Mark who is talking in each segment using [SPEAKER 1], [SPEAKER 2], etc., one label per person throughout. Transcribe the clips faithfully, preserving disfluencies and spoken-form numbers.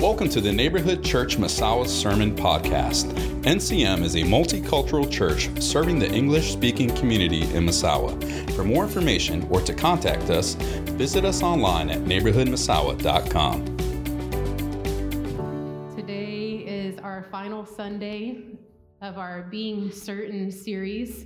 [SPEAKER 1] Welcome to the Neighborhood Church Massawa Sermon Podcast. N C M is a multicultural church serving the English-speaking community in Massawa. For more information or to contact us, visit us online at neighborhood massawa dot com.
[SPEAKER 2] Today is our final Sunday of our Being Certain series.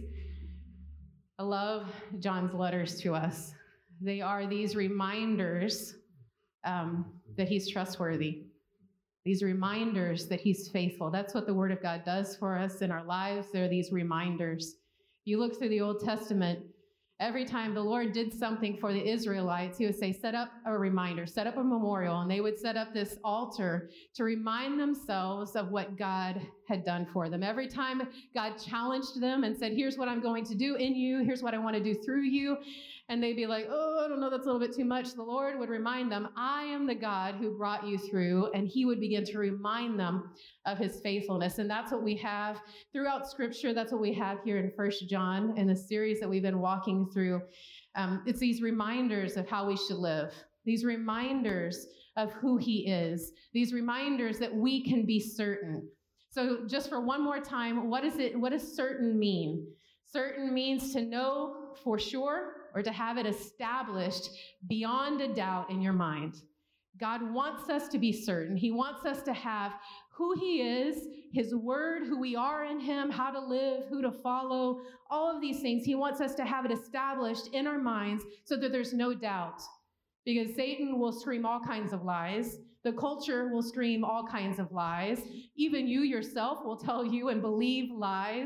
[SPEAKER 2] I love John's letters to us. They are these reminders um, that he's trustworthy. These reminders that he's faithful. That's what the Word of God does for us in our lives. There are these reminders. You look through the Old Testament, every time the Lord did something for the Israelites, he would say, set up a reminder, set up a memorial, and they would set up this altar to remind themselves of what God had done for them. Every time God challenged them and said, here's what I'm going to do in you, here's what I want to do through you, and they'd be like, oh, I don't know, that's a little bit too much. The Lord would remind them, I am the God who brought you through, and he would begin to remind them of his faithfulness. And that's what we have throughout Scripture. That's what we have here in First John in the series that we've been walking through. Um, it's these reminders of how we should live, these reminders of who he is, these reminders that we can be certain. So just for one more time, what is it? What does certain mean? Certain means to know for sure, or to have it established beyond a doubt in your mind. God wants us to be certain. He wants us to have who he is, his word, who we are in him, how to live, who to follow, all of these things. He wants us to have it established in our minds so that there's no doubt. Because Satan will scream all kinds of lies. The culture will scream all kinds of lies. Even you yourself will tell you and believe lies,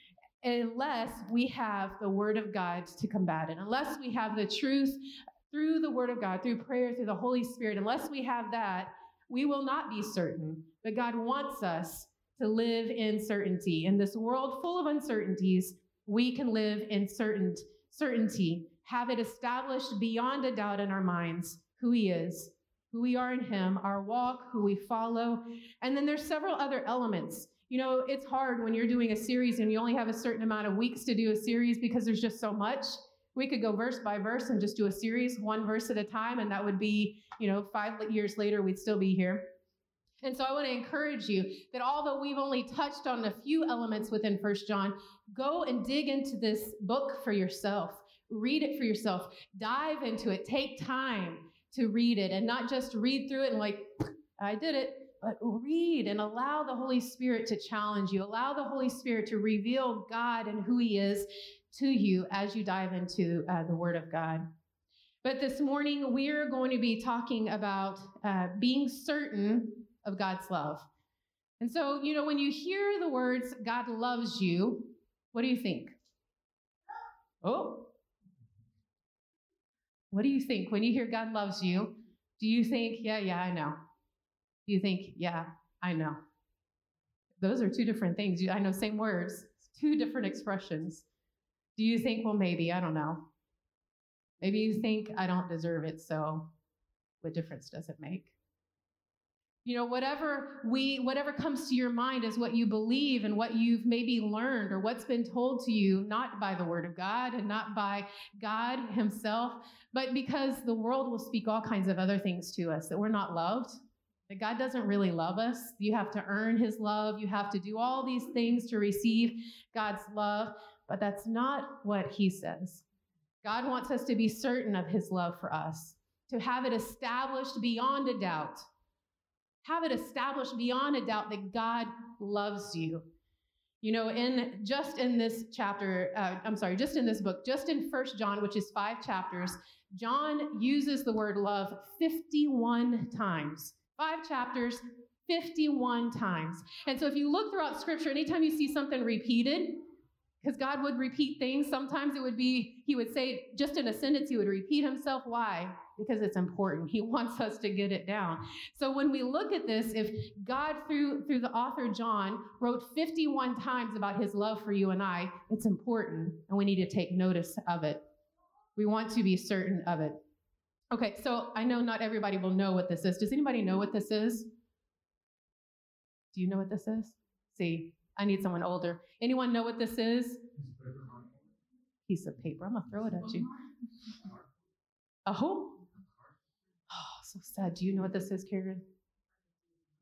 [SPEAKER 2] unless we have the Word of God to combat it, unless we have the truth through the Word of God, through prayer, through the Holy Spirit, unless we have that, we will not be certain. But God wants us to live in certainty. In this world full of uncertainties, we can live in certain certainty, have it established beyond a doubt in our minds who he is, who we are in him, our walk, who we follow. And then there's several other elements. You know, it's hard when you're doing a series and you only have a certain amount of weeks to do a series because there's just so much. We could go verse by verse and just do a series, one verse at a time, and that would be, you know, five years later, we'd still be here. And so I want to encourage you that although we've only touched on a few elements within First John, go and dig into this book for yourself. Read it for yourself. Dive into it. Take time to read it and not just read through it and like, I did it. But read and allow the Holy Spirit to challenge you. Allow the Holy Spirit to reveal God and who he is to you as you dive into uh, the Word of God. But this morning, we're going to be talking about uh, being certain of God's love. And so, you know, when you hear the words, God loves you, what do you think? Oh. What do you think? When you hear God loves you, do you think, yeah, yeah, I know? Do you think, yeah, I know? Those are two different things. I know, same words, two different expressions. Do you think, well, maybe, I don't know. Maybe you think, I don't deserve it, so what difference does it make? You know, whatever we, whatever comes to your mind is what you believe and what you've maybe learned or what's been told to you, not by the Word of God and not by God himself, but because the world will speak all kinds of other things to us, that we're not loved, that God doesn't really love us. You have to earn his love. You have to do all these things to receive God's love, but that's not what he says. God wants us to be certain of his love for us, to have it established beyond a doubt. Have it established beyond a doubt that God loves you. You know, in just in this chapter, uh, I'm sorry, just in this book, just in First John, which is five chapters, John uses the word love fifty-one times. Five chapters, fifty-one times. And so if you look throughout Scripture, anytime you see something repeated, because God would repeat things, sometimes it would be, he would say, just in a sentence, he would repeat himself. Why? Because it's important. He wants us to get it down. So when we look at this, if God, through, through the author John, wrote fifty-one times about his love for you and I, it's important, and we need to take notice of it. We want to be certain of it. Okay, so I know not everybody will know what this is. Does anybody know what this is? Do you know what this is? See, I need someone older. Anyone know what this is? Piece of paper. I'm going to throw it at you. Oh. Oh, so sad. Do you know what this is, Karen?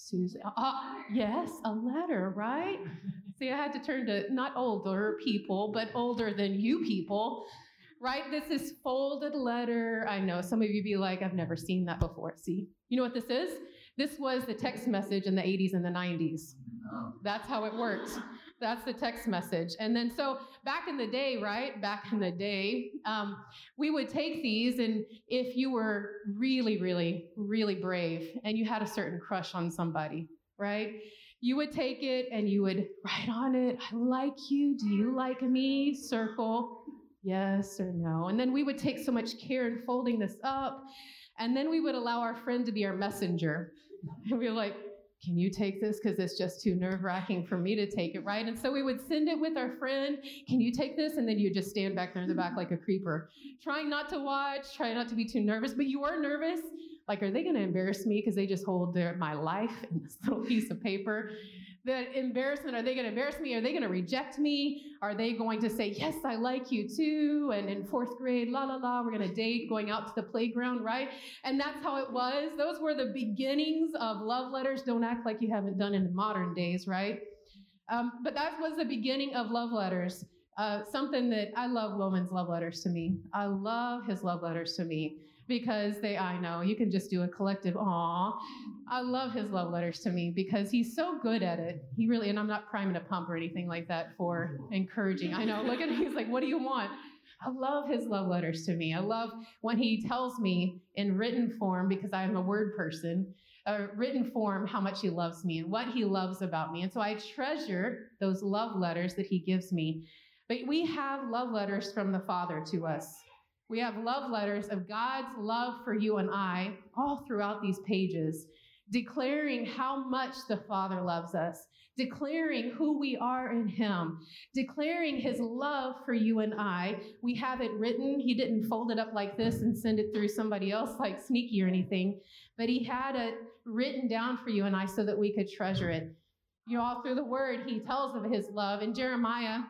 [SPEAKER 2] Susan, uh, yes, a letter, right? See, I had to turn to not older people, but older than you people, right? This is folded letter. I know some of you be like, I've never seen that before. See, you know what this is? This was the text message in the eighties and the nineties. That's how it worked. That's the text message. And then so back in the day, right? Back in the day, um, we would take these, and if you were really, really, really brave and you had a certain crush on somebody, right? You would take it and you would write on it, I like you. Do you like me? Circle yes or no. And then we would take so much care in folding this up. And then we would allow our friend to be our messenger. And we were like, can you take this? Because it's just too nerve-wracking for me to take it, right? And so we would send it with our friend. Can you take this? And then you just stand back there in the back like a creeper, trying not to watch, trying not to be too nervous. But you are nervous. Like, are they going to embarrass me because they just hold their my life in this little piece of paper? The embarrassment, are they going to embarrass me? Are they going to reject me? Are they going to say, yes, I like you too? And in fourth grade, la, la, la, we're going to date, going out to the playground, right? And that's how it was. Those were the beginnings of love letters. Don't act like you haven't done it in modern days, right? Um, but that was the beginning of love letters. Uh, something that I love Loman's love letters to me. I love his love letters to me. Because they, I know, you can just do a collective, aw. I love his love letters to me because he's so good at it. He really, and I'm not priming a pump or anything like that for encouraging. I know, look at him, he's like, what do you want? I love his love letters to me. I love when he tells me in written form, because I'm a word person, a written form, how much he loves me and what he loves about me. And so I treasure those love letters that he gives me. But we have love letters from the Father to us. We have love letters of God's love for you and I all throughout these pages, declaring how much the Father loves us, declaring who we are in him, declaring his love for you and I. We have it written. He didn't fold it up like this and send it through somebody else like sneaky or anything, but he had it written down for you and I so that we could treasure it. You know, all through the word, he tells of his love. In Jeremiah,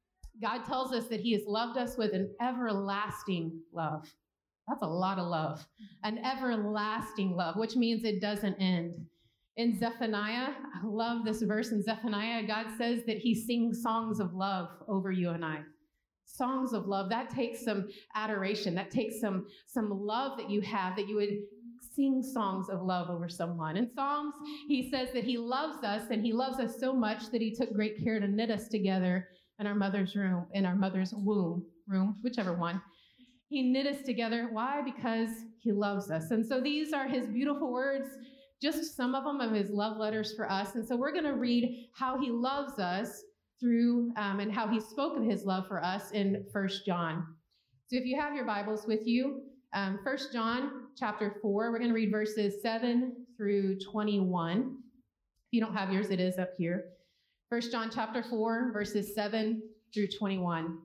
[SPEAKER 2] God tells us that he has loved us with an everlasting love. That's a lot of love. An everlasting love, which means it doesn't end. In Zephaniah, I love this verse in Zephaniah. God says that he sings songs of love over you and I. Songs of love. That takes some adoration. That takes some, some love that you have, that you would sing songs of love over someone. In Psalms, he says that he loves us, and he loves us so much that he took great care to knit us together in our mother's room, in our mother's womb, room, whichever one. He knit us together. Why? Because he loves us. And so these are his beautiful words, just some of them of his love letters for us. And so we're going to read how he loves us through, um, and how he spoke of his love for us in First John. So if you have your Bibles with you, um, First John chapter four, we're going to read verses seven through twenty-one. If you don't have yours, it is up here. First John chapter four, verses seven through twenty-one.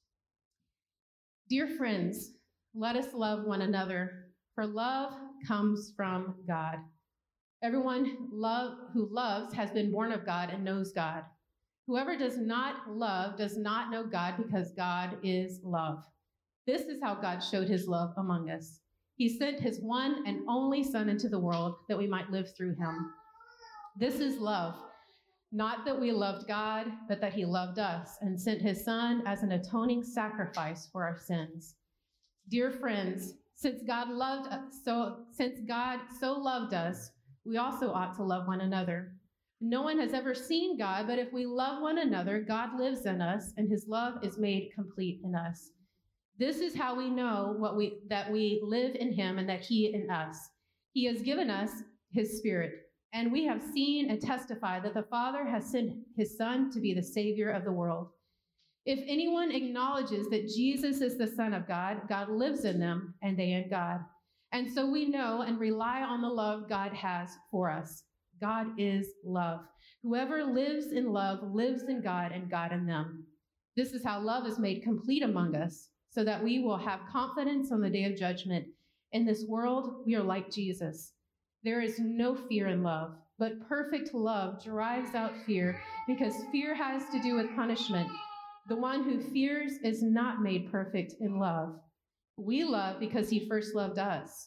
[SPEAKER 2] Dear friends, let us love one another, for love comes from God. Everyone love, who loves has been born of God and knows God. Whoever does not love does not know God, because God is love. This is how God showed his love among us. He sent his one and only Son into the world that we might live through him. This is love. Not that we loved God, but that he loved us and sent his Son as an atoning sacrifice for our sins. Dear friends, since God loved us, so since God so loved us, we also ought to love one another. No one has ever seen God, but if we love one another, God lives in us, and his love is made complete in us. This is how we know what we that we live in him and that he in us. He has given us his Spirit. And we have seen and testified that the Father has sent his Son to be the Savior of the world. If anyone acknowledges that Jesus is the Son of God, God lives in them and they in God. And so we know and rely on the love God has for us. God is love. Whoever lives in love lives in God and God in them. This is how love is made complete among us, so that we will have confidence on the day of judgment. In this world, we are like Jesus. There is no fear in love, but perfect love drives out fear, because fear has to do with punishment. The one who fears is not made perfect in love. We love because he first loved us.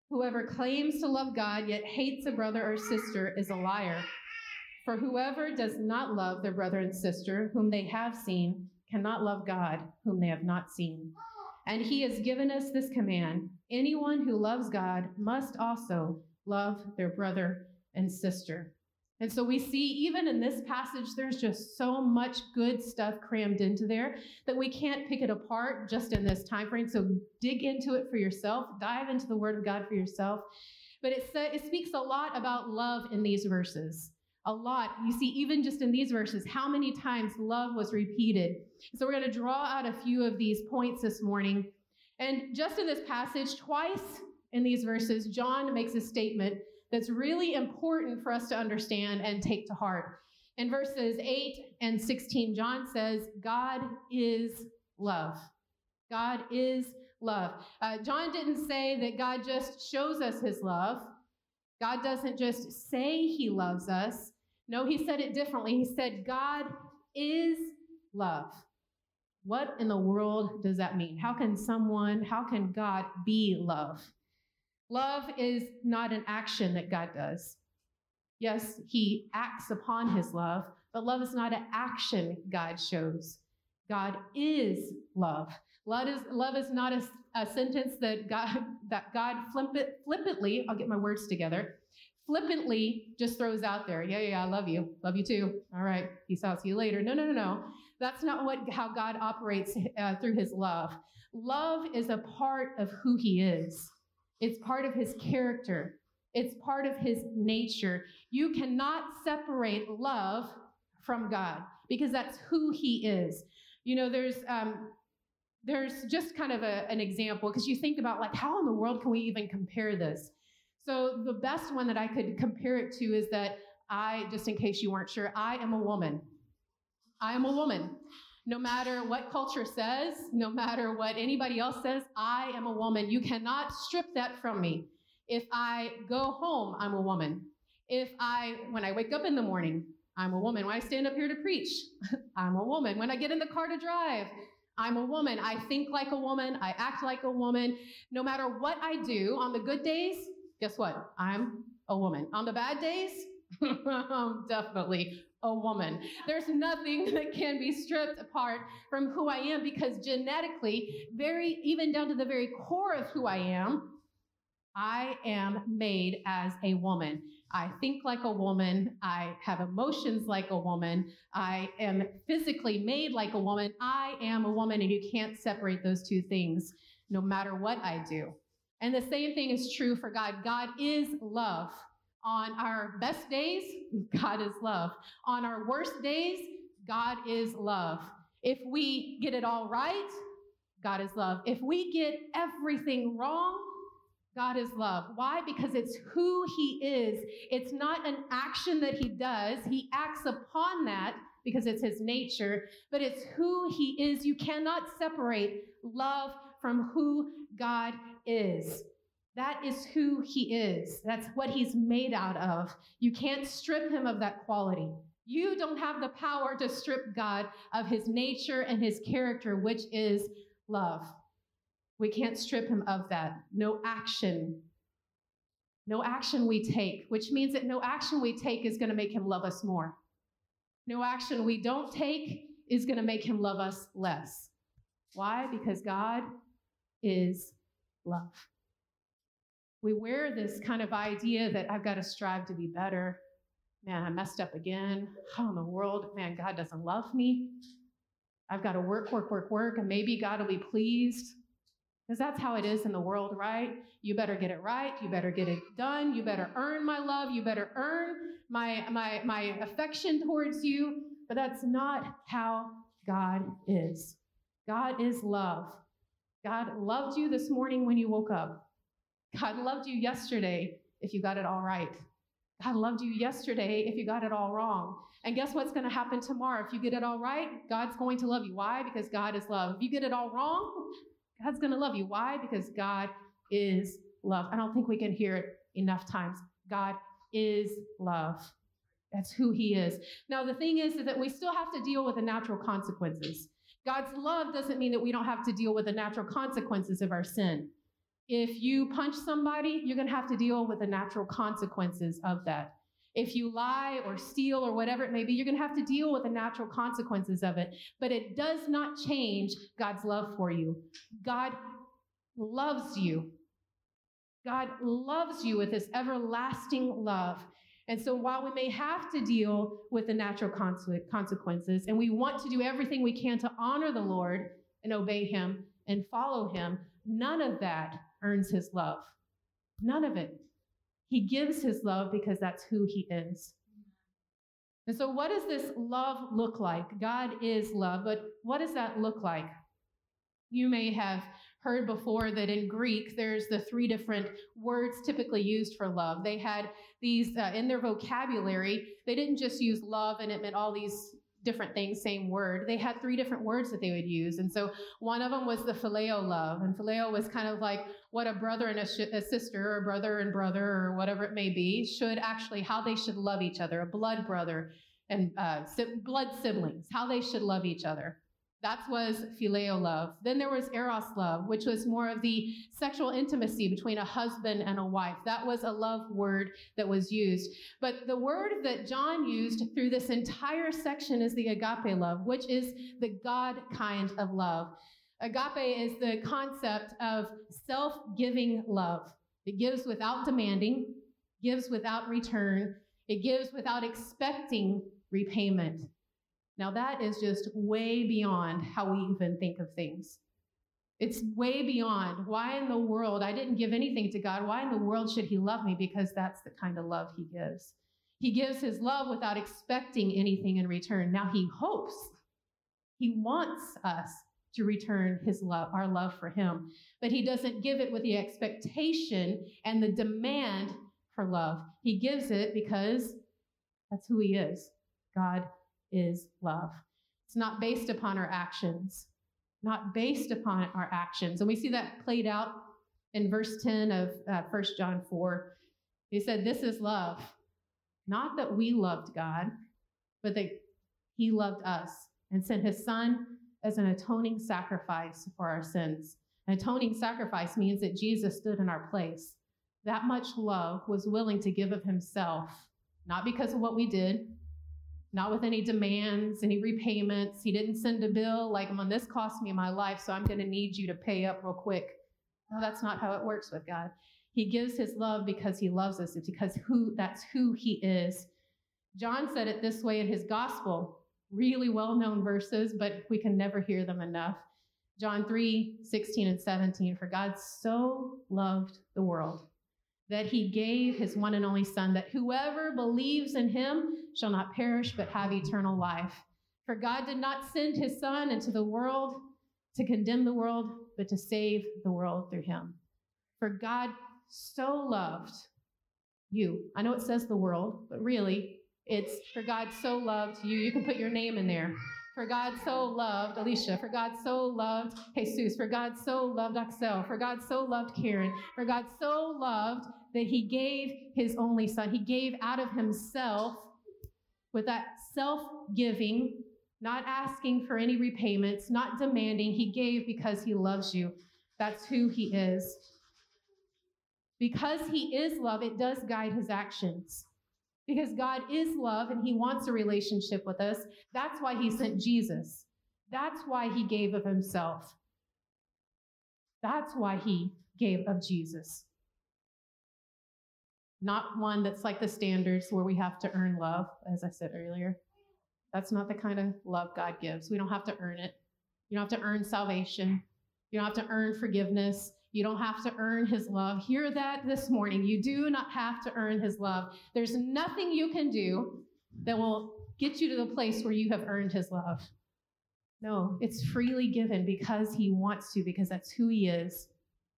[SPEAKER 2] Whoever claims to love God yet hates a brother or sister is a liar. For whoever does not love their brother and sister whom they have seen cannot love God whom they have not seen. And he has given us this command: anyone who loves God must also love their brother and sister. And so we see even in this passage, there's just so much good stuff crammed into there that we can't pick it apart just in this time frame. So dig into it for yourself, dive into the Word of God for yourself. But it, sa- it speaks a lot about love in these verses. A lot. You see, even just in these verses, how many times love was repeated. So we're going to draw out a few of these points this morning. And just in this passage, twice in these verses, John makes a statement that's really important for us to understand and take to heart. In verses eight and sixteen, John says, God is love. God is love. Uh, John didn't say that God just shows us his love. God doesn't just say he loves us. No, he said it differently. He said, God is love. What in the world does that mean? How can someone, how can God be love? Love is not an action that God does. Yes, he acts upon his love, but love is not an action God shows. God is love. Love is, love is not a, a sentence that God, that God flippant, flippantly, I'll get my words together, flippantly just throws out there. Yeah, yeah, yeah, I love you. Love you too. All right, peace out, see you later. No, no, no, no. That's not what how God operates uh, through his love. Love is a part of who he is. It's part of his character. It's part of his nature. You cannot separate love from God because that's who he is. You know, there's um, there's just kind of a, an example, because you think about, like, how in the world can we even compare this? So the best one that I could compare it to is that I, just in case you weren't sure, I am a woman. I am a woman. No matter what culture says, no matter what anybody else says, I am a woman. You cannot strip that from me. If I go home, I'm a woman. If I, when I wake up in the morning, I'm a woman. When I stand up here to preach, I'm a woman. When I get in the car to drive, I'm a woman. I think like a woman. I act like a woman. No matter what I do, on the good days, guess what? I'm a woman. On the bad days, I'm definitely a woman. There's nothing that can be stripped apart from who I am, because genetically, very, even down to the very core of who I am, I am made as a woman. I think like a woman. I have emotions like a woman. I am physically made like a woman. I am a woman, and you can't separate those two things no matter what I do. And the same thing is true for God. God is love. On our best days, God is love. On our worst days, God is love. If we get it all right, God is love. If we get everything wrong, God is love. Why? Because it's who he is. It's not an action that he does. He acts upon that because it's his nature, but it's who he is. You cannot separate love from who God is. That is who he is. That's what he's made out of. You can't strip him of that quality. You don't have the power to strip God of his nature and his character, which is love. We can't strip him of that. No action. No action we take, which means that no action we take is going to make him love us more. No action we don't take is going to make him love us less. Why? Because God is love. We wear this kind of idea that I've got to strive to be better. Man, I messed up again. How in the world? Man, God doesn't love me. I've got to work, work, work, work, and maybe God will be pleased. Because that's how it is in the world, right? You better get it right. You better get it done. You better earn my love. You better earn my, my, my affection towards you. But that's not how God is. God is love. God loved you this morning when you woke up. God loved you yesterday if you got it all right. God loved you yesterday if you got it all wrong. And guess what's going to happen tomorrow? If you get it all right, God's going to love you. Why? Because God is love. If you get it all wrong, God's going to love you. Why? Because God is love. I don't think we can hear it enough times. God is love. That's who he is. Now, the thing is, is that we still have to deal with the natural consequences. God's love doesn't mean that we don't have to deal with the natural consequences of our sin. If you punch somebody, you're going to have to deal with the natural consequences of that. If you lie or steal or whatever it may be, you're going to have to deal with the natural consequences of it. But it does not change God's love for you. God loves you. God loves you with this everlasting love. And so while we may have to deal with the natural consequences, and we want to do everything we can to honor the Lord and obey him and follow him, none of that earns his love. None of it. He gives his love because that's who he is. And so what does this love look like? God is love, but what does that look like? You may have heard before that in Greek, there's the three different words typically used for love. They had these uh, in their vocabulary. They didn't just use love and it meant all these different things, same word. They had three different words that they would use. And so one of them was the phileo love. And phileo was kind of like what a brother and a, sh- a sister, or brother and brother, or whatever it may be, should actually, how they should love each other, a blood brother and uh, si- blood siblings, how they should love each other. That was phileo love. Then there was eros love, which was more of the sexual intimacy between a husband and a wife. That was a love word that was used. But the word that John used through this entire section is the agape love, which is the God kind of love. Agape is the concept of self-giving love. It gives without demanding, gives without return, it gives without expecting repayment. Now that is just way beyond how we even think of things. It's way beyond. Why in the world? I didn't give anything to God. Why in the world should he love me? Because that's the kind of love he gives. He gives his love without expecting anything in return. Now he hopes, he wants us to return his love, our love for him, but he doesn't give it with the expectation and the demand for love. He gives it because that's who he is. God is love. It's not based upon our actions, not based upon our actions. And we see that played out in verse ten of uh, First John four. He said, this is love, not that we loved God, but that he loved us and sent his son as an atoning sacrifice for our sins. An atoning sacrifice means that Jesus stood in our place. That much love was willing to give of himself, not because of what we did, not with any demands, any repayments. He didn't send a bill like, well, this cost me my life, so I'm going to need you to pay up real quick. No, that's not how it works with God. He gives his love because he loves us. It's because who that's who he is. John said it this way in his gospel. Really well-known verses, but we can never hear them enough. John three, sixteen and seventeen, for God so loved the world that he gave his one and only son, that whoever believes in him shall not perish, but have eternal life. For God did not send his son into the world to condemn the world, but to save the world through him. For God so loved you. I know it says the world, but really it's for God so loved you. You can put your name in there. For God so loved Alicia, for God so loved Jesus, for God so loved Axel, for God so loved Karen, for God so loved that he gave his only son. He gave out of himself with that self-giving, not asking for any repayments, not demanding. He gave because he loves you. That's who he is. Because he is love, it does guide his actions. Because God is love and he wants a relationship with us. That's why he sent Jesus. That's why he gave of himself. That's why he gave of Jesus. Not one that's like the standards where we have to earn love, as I said earlier. That's not the kind of love God gives. We don't have to earn it. You don't have to earn salvation. You don't have to earn forgiveness. You don't have to earn his love. Hear that this morning. You do not have to earn his love. There's nothing you can do that will get you to the place where you have earned his love. No, it's freely given because he wants to, because that's who he is.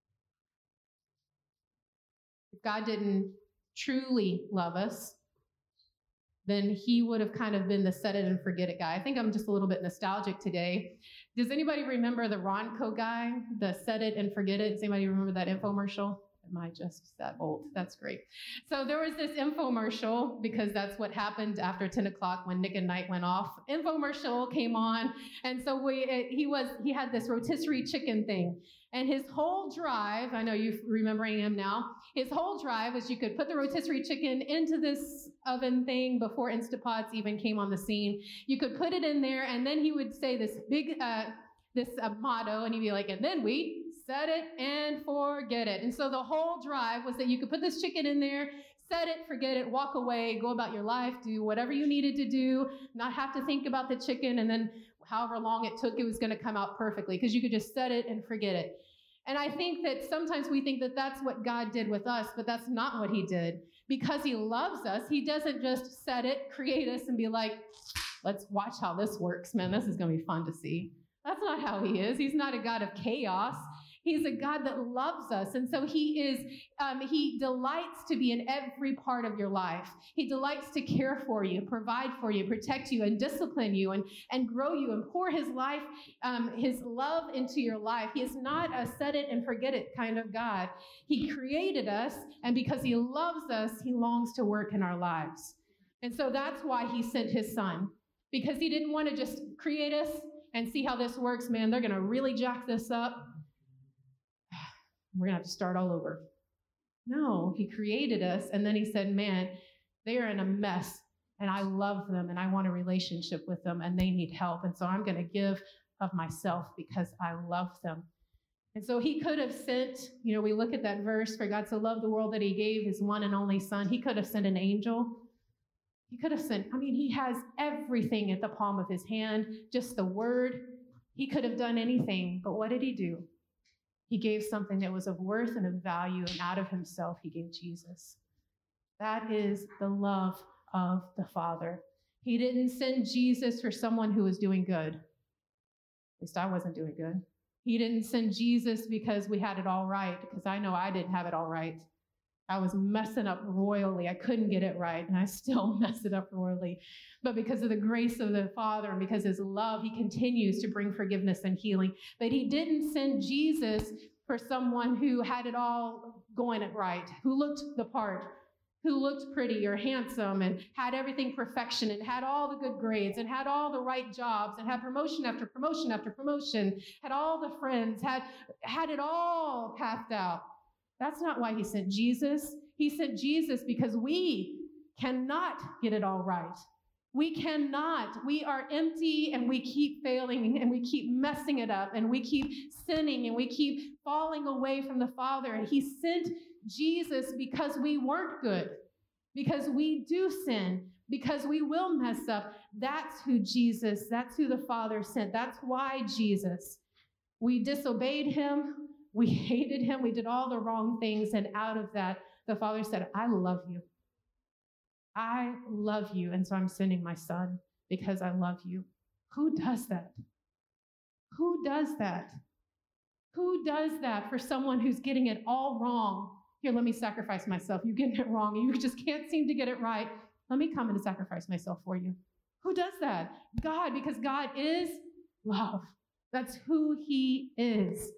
[SPEAKER 2] If God didn't truly love us, then he would have kind of been the set it and forget it guy. I think I'm just a little bit nostalgic today. Does anybody remember the Ronco guy, the set it and forget it? Does anybody remember that infomercial? Am I just that old? That's great. So there was this infomercial, because that's what happened after ten o'clock when Nick and Night went off. Infomercial came on, and so we he was he had this rotisserie chicken thing. And his whole drive, I know you're remembering him now, his whole drive was you could put the rotisserie chicken into this oven thing before Instapots even came on the scene. You could put it in there, and then he would say this big, uh, this uh, motto, and he'd be like, and then we set it and forget it. And so the whole drive was that you could put this chicken in there, set it, forget it, walk away, go about your life, do whatever you needed to do, not have to think about the chicken, and then however long it took, it was going to come out perfectly, because you could just set it and forget it. And I think that sometimes we think that that's what God did with us, but that's not what he did. Because he loves us, he doesn't just set it, create us, and be like, let's watch how this works. Man, this is going to be fun to see. That's not how he is. He's not a God of chaos. He's a God that loves us. And so he is, um, he delights to be in every part of your life. He delights to care for you, provide for you, protect you, and discipline you, and, and grow you, and pour his life, um, his love into your life. He is not a set it and forget it kind of God. He created us, and because he loves us, he longs to work in our lives. And so that's why he sent his son, because he didn't want to just create us and see how this works. Man, they're going to really jack this up. We're going to have to start all over. No, he created us, and then he said, man, they are in a mess, and I love them, and I want a relationship with them, and they need help, and so I'm going to give of myself because I love them. And so he could have sent, you know, we look at that verse, for God so loved the world that he gave his one and only son. He could have sent an angel. He could have sent, I mean, he has everything at the palm of his hand, just the word. He could have done anything, but what did he do? He gave something that was of worth and of value, and out of himself, he gave Jesus. That is the love of the Father. He didn't send Jesus for someone who was doing good. At least I wasn't doing good. He didn't send Jesus because we had it all right, because I know I didn't have it all right. I was messing up royally. I couldn't get it right, and I still mess it up royally. But because of the grace of the Father and because his love, he continues to bring forgiveness and healing. But he didn't send Jesus for someone who had it all going it right, who looked the part, who looked pretty or handsome and had everything perfection and had all the good grades and had all the right jobs and had promotion after promotion after promotion, had all the friends, had, had it all pathed out. That's not why he sent Jesus. He sent Jesus because we cannot get it all right. We cannot. We are empty, and we keep failing, and we keep messing it up, and we keep sinning, and we keep falling away from the Father. And he sent Jesus because we weren't good, because we do sin, because we will mess up. That's who Jesus, that's who the Father sent. That's why Jesus. We disobeyed him. We hated him. We did all the wrong things. And out of that, the Father said, I love you. I love you. And so I'm sending my son because I love you. Who does that? Who does that? Who does that for someone who's getting it all wrong? Here, let me sacrifice myself. You're getting it wrong. You just can't seem to get it right. Let me come and sacrifice myself for you. Who does that? God, because God is love. That's who he is.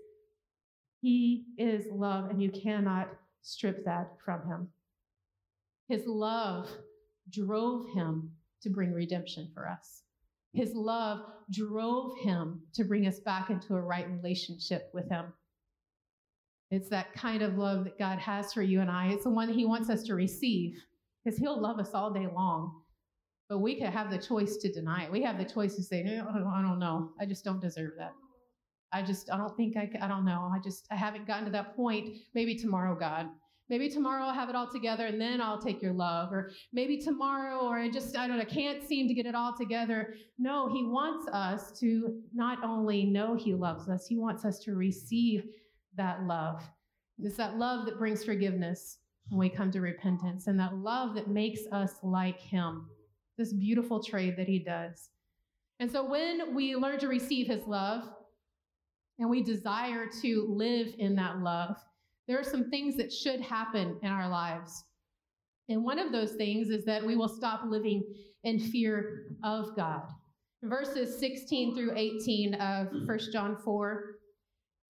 [SPEAKER 2] He is love, and you cannot strip that from him. His love drove him to bring redemption for us. His love drove him to bring us back into a right relationship with him. It's that kind of love that God has for you and I. It's the one that he wants us to receive, because he'll love us all day long. But we can have the choice to deny it. We have the choice to say, no, I don't know. I just don't deserve that. I just, I don't think I, I don't know. I just, I haven't gotten to that point. Maybe tomorrow, God. Maybe tomorrow I'll have it all together, and then I'll take your love. Or maybe tomorrow, or I just, I don't know, can't seem to get it all together. No, he wants us to not only know he loves us, he wants us to receive that love. It's that love that brings forgiveness when we come to repentance, and that love that makes us like him. This beautiful trade that he does. And so when we learn to receive his love, and we desire to live in that love, there are some things that should happen in our lives. And one of those things is that we will stop living in fear of God. Verses sixteen through eighteen of First John four,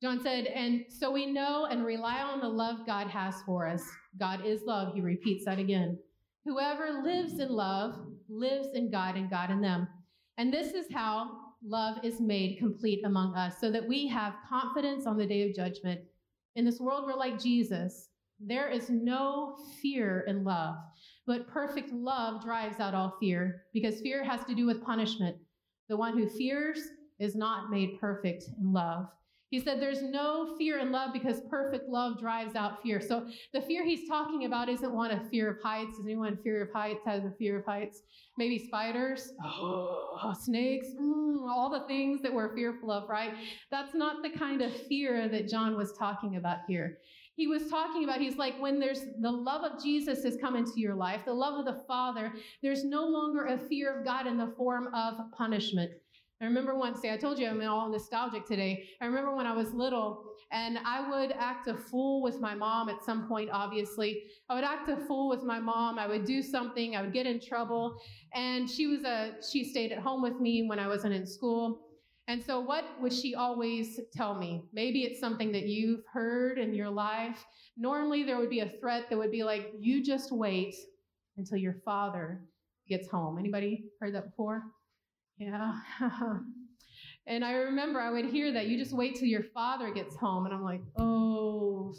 [SPEAKER 2] John said, and so we know and rely on the love God has for us. God is love. He repeats that again. Whoever lives in love lives in God and God in them. And this is how love is made complete among us, so that we have confidence on the day of judgment. In this world, we're like Jesus. There is no fear in love, but perfect love drives out all fear, because fear has to do with punishment. The one who fears is not made perfect in love. He said there's no fear in love because perfect love drives out fear. So the fear he's talking about isn't one of fear of heights. Is anyone fear of heights has a fear of heights? Maybe spiders, oh, snakes, mm, all the things that we're fearful of, right? That's not the kind of fear that John was talking about here. He was talking about, he's like, when there's the love of Jesus has come into your life, the love of the Father, there's no longer a fear of God in the form of punishment. I remember one day, I told you I'm all nostalgic today. I remember when I was little and I would act a fool with my mom at some point, obviously. I would act a fool with my mom. I would do something. I would get in trouble. And she was a, she stayed at home with me when I wasn't in school. And so what would she always tell me? Maybe it's something that you've heard in your life. Normally there would be a threat that would be like, you just wait until your father gets home. Anybody heard that before? Yeah. And I remember I would hear that, you just wait till your father gets home. And I'm like, oh,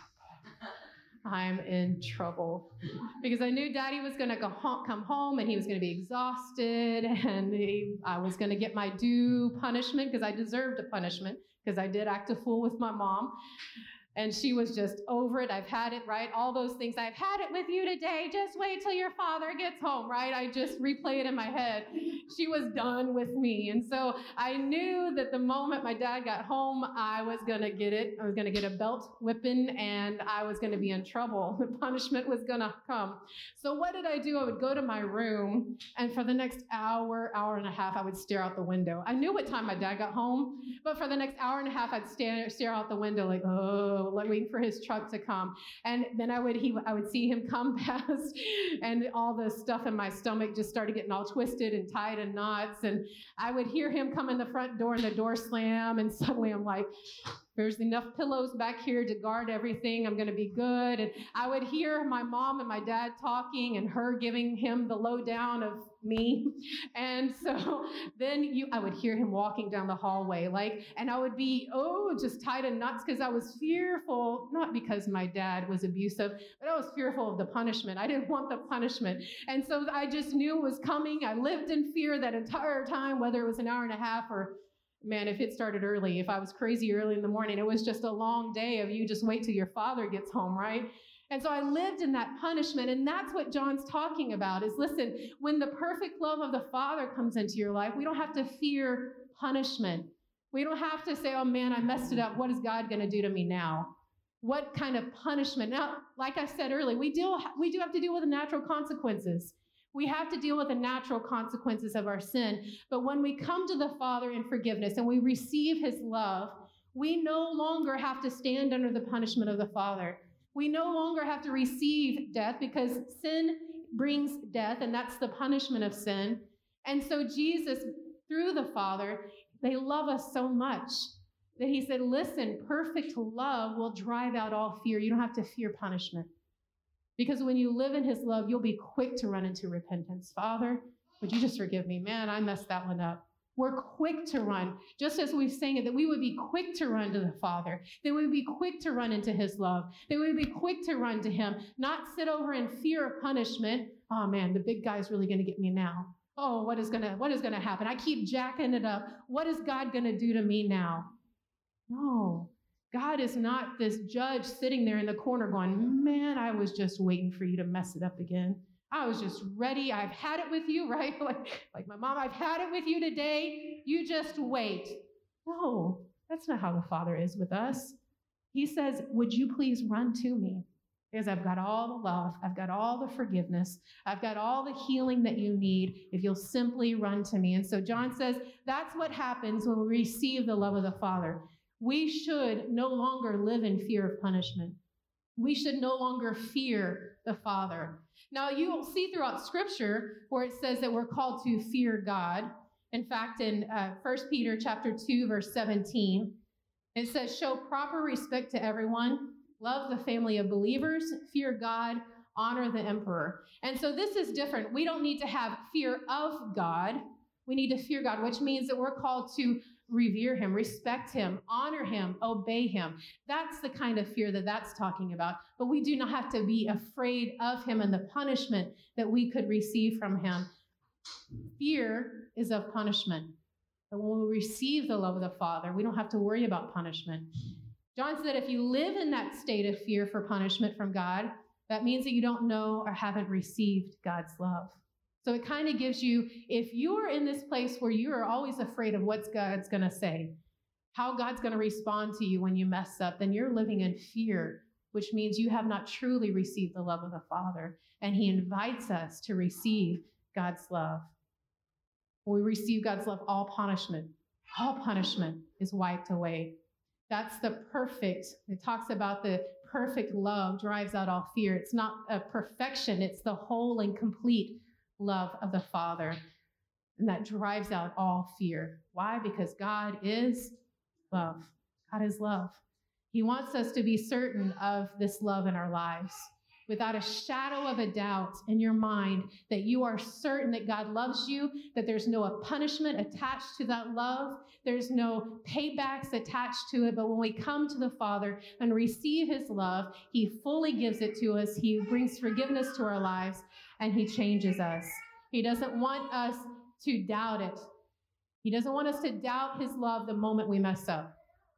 [SPEAKER 2] snap. I'm in trouble. Because I knew Daddy was going to go home, come home and he was going to be exhausted. And he, I was going to get my due punishment because I deserved a punishment because I did act a fool with my mom. And she was just over it. I've had it, right? All those things. I've had it with you today. Just wait till your father gets home, right? I just replay it in my head. She was done with me. And so I knew that the moment my dad got home, I was going to get it. I was going to get a belt whipping and I was going to be in trouble. The punishment was going to come. So what did I do? I would go to my room and for the next hour, hour and a half, I would stare out the window. I knew what time my dad got home, but for the next hour and a half, I'd stare, stare out the window like, oh, like waiting for his truck to come. And then I would he I would see him come past and all the stuff in my stomach just started getting all twisted and tied in knots. And I would hear him come in the front door and the door slam. And suddenly I'm like, there's enough pillows back here to guard everything. I'm going to be good. And I would hear my mom and my dad talking and her giving him the lowdown of me. And so then you, I would hear him walking down the hallway, like, and I would be, oh, just tied in knots because I was fearful, not because my dad was abusive, but I was fearful of the punishment. I didn't want the punishment. And so I just knew it was coming. I lived in fear that entire time, whether it was an hour and a half or man, if it started early, if I was crazy early in the morning, it was just a long day of you just wait till your father gets home, right? And so I lived in that punishment, and that's what John's talking about is, listen, when the perfect love of the Father comes into your life, we don't have to fear punishment. We don't have to say, oh man, I messed it up. What is God going to do to me now? What kind of punishment? Now, like I said earlier, we do, we do have to deal with the natural consequences. We have to deal with the natural consequences of our sin. But when we come to the Father in forgiveness and we receive his love, we no longer have to stand under the punishment of the Father. We no longer have to receive death because sin brings death, and that's the punishment of sin. And so Jesus, through the Father, they love us so much that he said, listen, perfect love will drive out all fear. You don't have to fear punishment. Because when you live in his love, you'll be quick to run into repentance. Father, would you just forgive me? Man, I messed that one up. We're quick to run, just as we've sang it, that we would be quick to run to the Father, that we would be quick to run into his love, that we would be quick to run to him, not sit over in fear of punishment. Oh man, the big guy's really going to get me now. Oh, what is going to, what is going to happen? I keep jacking it up. What is God going to do to me now? No. God is not this judge sitting there in the corner going, man, I was just waiting for you to mess it up again. I was just ready. I've had it with you, right? Like, like my mom, I've had it with you today. You just wait. No, that's not how the Father is with us. He says, would you please run to me? Because I've got all the love. I've got all the forgiveness. I've got all the healing that you need if you'll simply run to me. And so John says, that's what happens when we receive the love of the Father. We should no longer live in fear of punishment. We should no longer fear the Father. Now, you will see throughout Scripture where it says that we're called to fear God. In fact, in uh, First Peter chapter two, verse seventeen, It says, show proper respect to everyone, love the family of believers, fear God, honor the emperor. And so this is different. We don't need to have fear of God. We need to fear God, which means that we're called to revere him, respect him, honor him, obey him. That's the kind of fear that that's talking about. But we do not have to be afraid of him and the punishment that we could receive from him. Fear is of punishment. But when we receive the love of the Father, we don't have to worry about punishment. John said if you live in that state of fear for punishment from God, that means that you don't know or haven't received God's love. So it kind of gives you, if you are in this place where you are always afraid of what God's going to say, how God's going to respond to you when you mess up, then you're living in fear, which means you have not truly received the love of the Father. And he invites us to receive God's love. When we receive God's love, all punishment, all punishment is wiped away. That's the perfect, it talks about the perfect love drives out all fear. It's not a perfection, it's the whole and complete love of the Father. And that drives out all fear. Why? Because God is love. God is love. He wants us to be certain of this love in our lives. Without a shadow of a doubt in your mind that you are certain that God loves you, that there's no punishment attached to that love, there's no paybacks attached to it. But when we come to the Father and receive his love, he fully gives it to us. He brings forgiveness to our lives, and he changes us. He doesn't want us to doubt it. He doesn't want us to doubt his love the moment we mess up.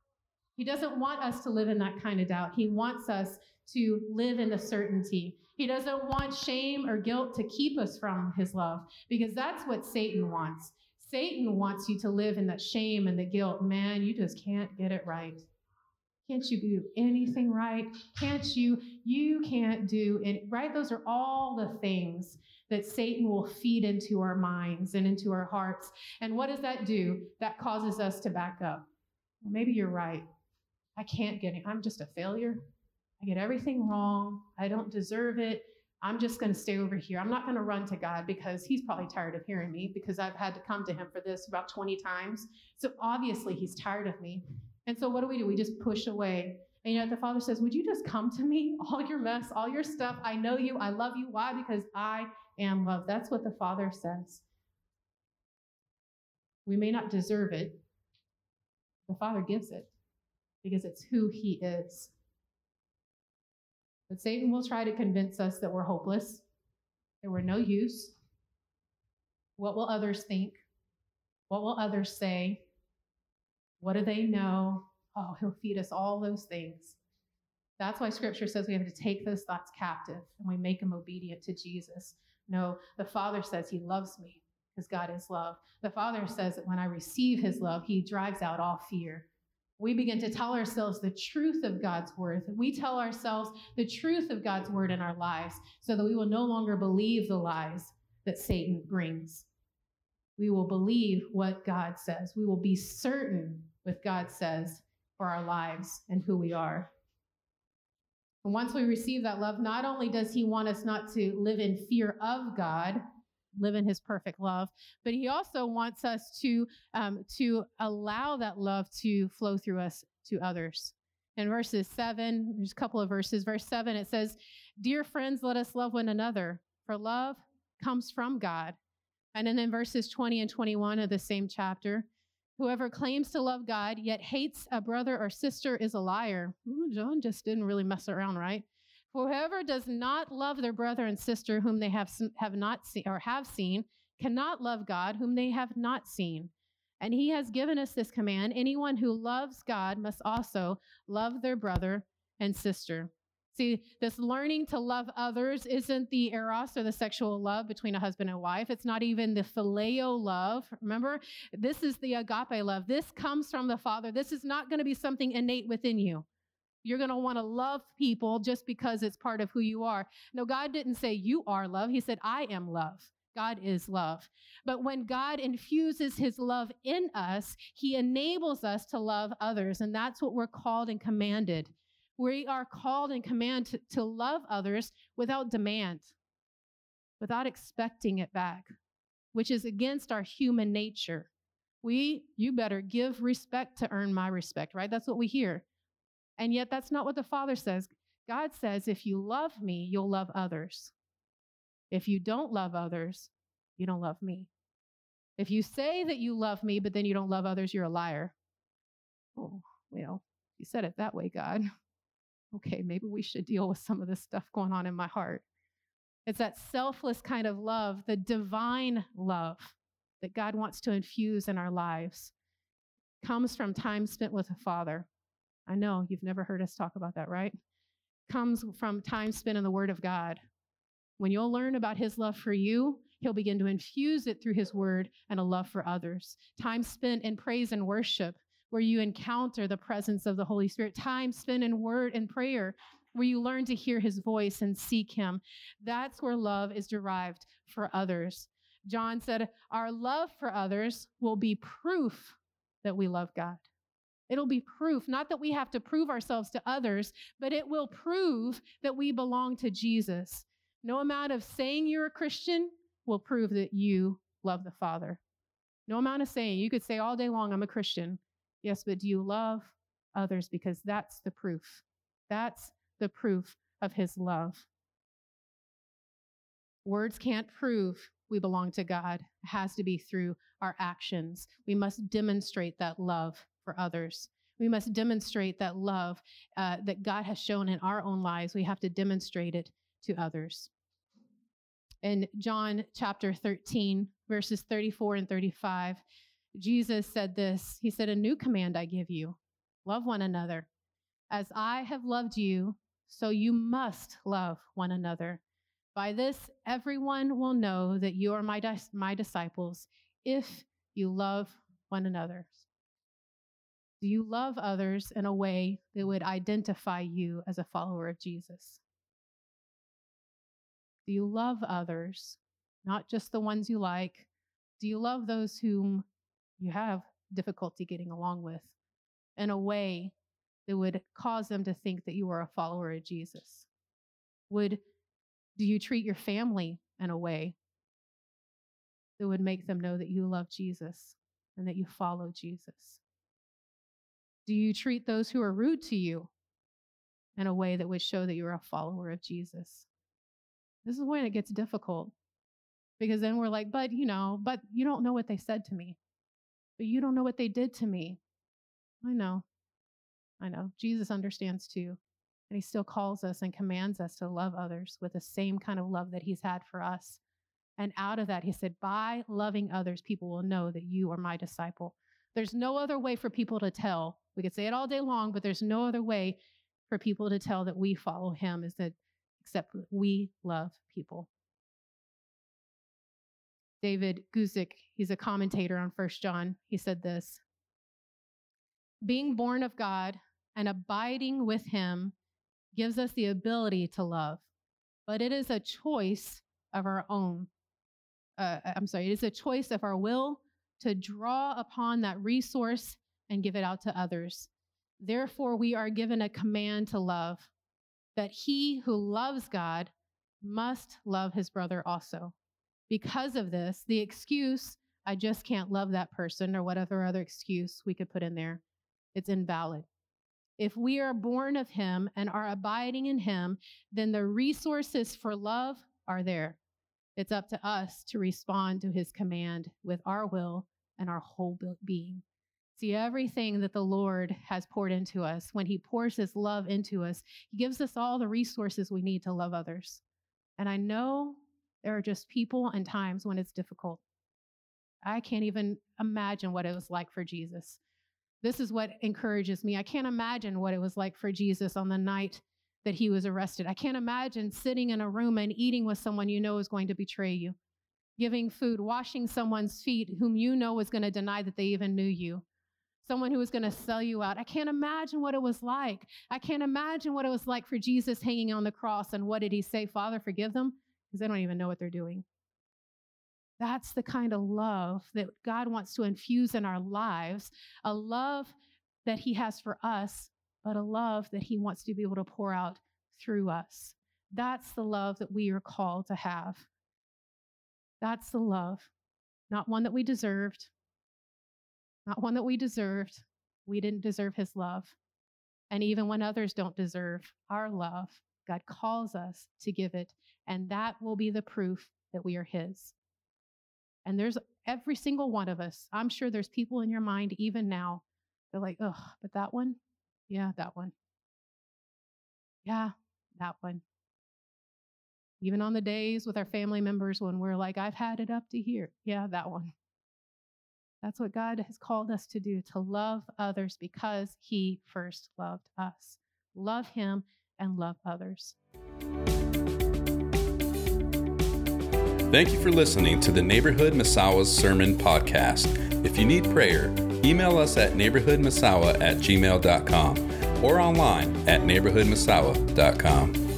[SPEAKER 2] He doesn't want us to live in that kind of doubt. He wants us to live in the certainty. He doesn't want shame or guilt to keep us from his love, because that's what Satan wants. Satan wants you to live in that shame and the guilt. Man, you just can't get it right. Can't you do anything right? Can't you? You can't do it right. Those are all the things that Satan will feed into our minds and into our hearts. And what does that do? That causes us to back up. Well, maybe you're right. I can't get it. I'm just a failure. I get everything wrong. I don't deserve it. I'm just going to stay over here. I'm not going to run to God because he's probably tired of hearing me, because I've had to come to him for this about twenty times. So obviously he's tired of me. And so what do we do? We just push away. And yet the Father says, would you just come to me? All your mess, all your stuff. I know you. I love you. Why? Because I am love. That's what the Father says. We may not deserve it. The Father gives it because it's who he is. But Satan will try to convince us that we're hopeless, that we're no use. What will others think? What will others say? What do they know? Oh, he'll feed us all those things. That's why Scripture says we have to take those thoughts captive and we make them obedient to Jesus. No, the Father says he loves me because God is love. The Father says that when I receive his love, he drives out all fear. We begin to tell ourselves the truth of God's word. We tell ourselves the truth of God's word in our lives so that we will no longer believe the lies that Satan brings. We will believe what God says. We will be certain what God says for our lives and who we are. And once we receive that love, not only does he want us not to live in fear of God, live in his perfect love, but he also wants us to um, to allow that love to flow through us to others. In verses seven, there's a couple of verses. Verse seven, it says, "Dear friends, let us love one another, for love comes from God." And then in verses twenty and twenty-one of the same chapter, "Whoever claims to love God yet hates a brother or sister is a liar." Ooh, John just didn't really mess around, right? "Whoever does not love their brother and sister whom they have have not seen or have seen cannot love God whom they have not seen. And he has given us this command: anyone who loves God must also love their brother and sister." See, this learning to love others isn't the eros or the sexual love between a husband and wife. It's not even the phileo love. Remember, this is the agape love. This comes from the Father. This is not going to be something innate within you. You're going to want to love people just because it's part of who you are. No, God didn't say you are love. He said, I am love. God is love. But when God infuses his love in us, he enables us to love others. And that's what we're called and commanded. We are called and commanded to, to love others without demand, without expecting it back, which is against our human nature. We, you better give respect to earn my respect, right? That's what we hear. And yet that's not what the Father says. God says, if you love me, you'll love others. If you don't love others, you don't love me. If you say that you love me, but then you don't love others, you're a liar. Oh, well, you said it that way, God. Okay, maybe we should deal with some of this stuff going on in my heart. It's that selfless kind of love, the divine love that God wants to infuse in our lives. Comes from time spent with the Father. I know you've never heard us talk about that, right? Comes from time spent in the Word of God. When you'll learn about his love for you, he'll begin to infuse it through his word and a love for others. Time spent in praise and worship, where you encounter the presence of the Holy Spirit. Time spent in word and prayer, where you learn to hear his voice and seek him. That's where love is derived for others. John said, our love for others will be proof that we love God. It'll be proof, not that we have to prove ourselves to others, but it will prove that we belong to Jesus. No amount of saying you're a Christian will prove that you love the Father. No amount of saying. You could say all day long, I'm a Christian. Yes, but do you love others? Because that's the proof. That's the proof of his love. Words can't prove we belong to God. It has to be through our actions. We must demonstrate that love for others. We must demonstrate that love uh, that God has shown in our own lives. We have to demonstrate it to others. In John chapter thirteen, verses thirty-four and thirty-five, Jesus said this. He said, a new command I give you, love one another. As I have loved you, so you must love one another. By this, everyone will know that you are my, dis- my disciples if you love one another. Do you love others in a way that would identify you as a follower of Jesus? Do you love others, not just the ones you like? Do you love those whom you have difficulty getting along with in a way that would cause them to think that you are a follower of Jesus? Would do you treat your family in a way that would make them know that you love Jesus and that you follow Jesus? Do you treat those who are rude to you in a way that would show that you're a follower of Jesus? This is when it gets difficult, because then we're like, but you know, but you don't know what they said to me, but you don't know what they did to me. I know, I know. Jesus understands too. And he still calls us and commands us to love others with the same kind of love that he's had for us. And out of that, he said, by loving others, people will know that you are my disciple. There's no other way for people to tell. We could say it all day long, but there's no other way for people to tell that we follow him is that except that we love people. David Guzik, he's a commentator on First John. He said this, being born of God and abiding with him gives us the ability to love, but it is a choice of our own. Uh, I'm sorry, it is a choice of our will to draw upon that resource and give it out to others. Therefore, we are given a command to love, that he who loves God must love his brother also. Because of this, the excuse, I just can't love that person, or whatever other excuse we could put in there, it's invalid. If we are born of him and are abiding in him, then the resources for love are there. It's up to us to respond to his command with our will and our whole being. See, everything that the Lord has poured into us, when he pours his love into us, he gives us all the resources we need to love others. And I know there are just people and times when it's difficult. I can't even imagine what it was like for Jesus. This is what encourages me. I can't imagine what it was like for Jesus on the night that he was arrested. I can't imagine sitting in a room and eating with someone you know is going to betray you, giving food, washing someone's feet whom you know is going to deny that they even knew you, someone who was going to sell you out. I can't imagine what it was like. I can't imagine what it was like for Jesus hanging on the cross. And what did he say? Father, forgive them, because they don't even know what they're doing. That's the kind of love that God wants to infuse in our lives, a love that he has for us, but a love that he wants to be able to pour out through us. That's the love that we are called to have. That's the love, not one that we deserved, not one that we deserved. We didn't deserve his love. And even when others don't deserve our love, God calls us to give it, and that will be the proof that we are his. And there's every single one of us. I'm sure there's people in your mind even now. They're like, oh, but that one? Yeah, that one. Yeah, that one. Even on the days with our family members when we're like, I've had it up to here. Yeah, that one. That's what God has called us to do, to love others because he first loved us. Love him and love others.
[SPEAKER 1] Thank you for listening to the Neighborhood Massawah's Sermon Podcast. If you need prayer, email us at neighborhood massawah at gmail dot com or online at neighborhood massawah dot com.